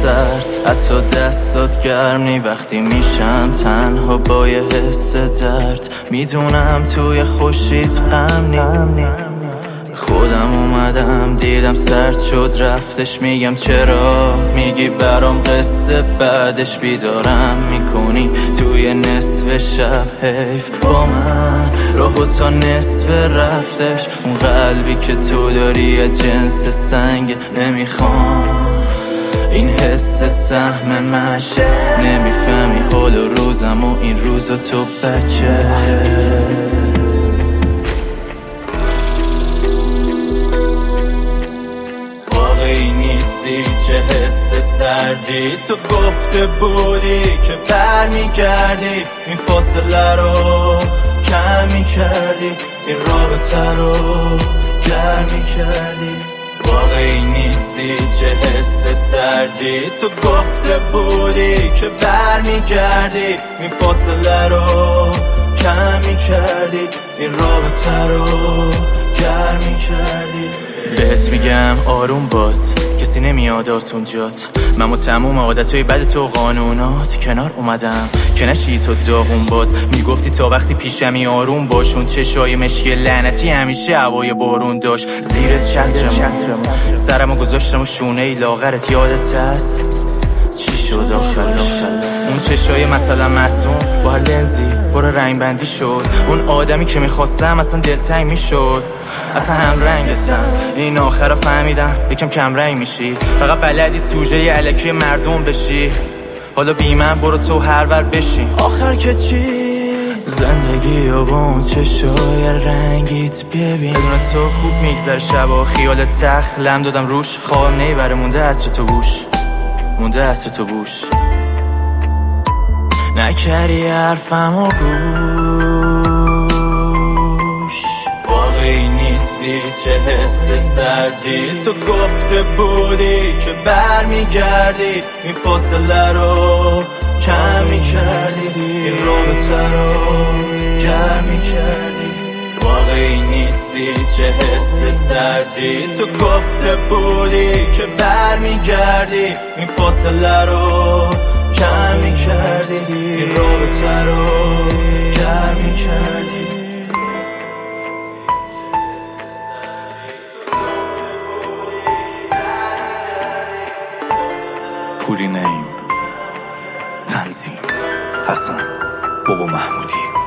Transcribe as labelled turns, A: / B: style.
A: سرد، حتی دستات گرم نی وقتی میشم تنها با یه حس درد. میدونم توی خوشیت غم نی، خودم اومدم دیدم سرد شد رفتش. میگم چرا، میگی برام قصه بعدش بیدارم میکنی توی نصف شب. حیف با من راهو تا نصف رفتش. اون قلبی که تو داری از جنس سنگ، نمیخوام این حس سهم مشه. نمیفهمی حال و روزم و این روزا تو بچه. واقعی نیستی چه حس سردی، تو گفته بودی که برمیگردی. این فاصله رو کم میکردی، این رابطه رو گرم میکردی. واقعی نیستی چه حس سردی، تو گفته بودی که برمیگردی. این فاصله رو کم میکردی، این رابطه رو گرم میکردی. بهت میگم آروم باز، کسی نمیاد آسون جات. من با تموم عادتهای بد تو قانونات کنار اومدم که نشی تو داغون باز. میگفتی تا وقتی پیشمی آروم باشون. چشای مشکی لعنتی همیشه هوای بارون داشت زیر چترمون. سرمو گذاشتم و شونه لاغرت یادت هست چی شد آخرش؟ اون چشای مثلا معصوم با هر لنزی پر رنگ بندی شد. اون آدمی که میخواستم اصلا دلتنگ میشد. اصلا هم رنگتم این آخرا فهمیدم یکم کم رنگ میشی. فقط بلدی سوژه الکی مردم بشی. حالا بی من برو تو هر ور بشی. آخر که چی؟ زندگی و با اون چشای رنگیت ببین. بدون تو خوب میگذر شبا خیال تخ لم دادم روش. خواب نیبره مونده عطر تو بوش، مونده عطر تو بوش. نکردی حرفمو گوش. واقعی نیستی چه حس سردی، تو گفته بودی که برمیگردی. این فاصله رو کم میکردی، این رابطه رو گرم میکردی. واقعی نیستی چه حس سردی، تو گفته بودی که برمیگردی. این فاصله رو کم میکردی، این رابطه رو گرم میکردی.
B: پوری نیم، تنظیم حسن بابا محمودی.